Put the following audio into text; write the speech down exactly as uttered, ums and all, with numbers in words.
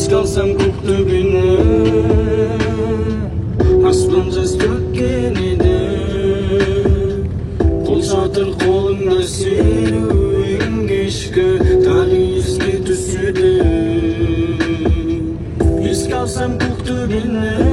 Esке алсам көк төбені, аспан жас төккен еді. Қол жатыр қолыңда серуен кешкі, тағы еске түседі. Eske alsam көк төбені,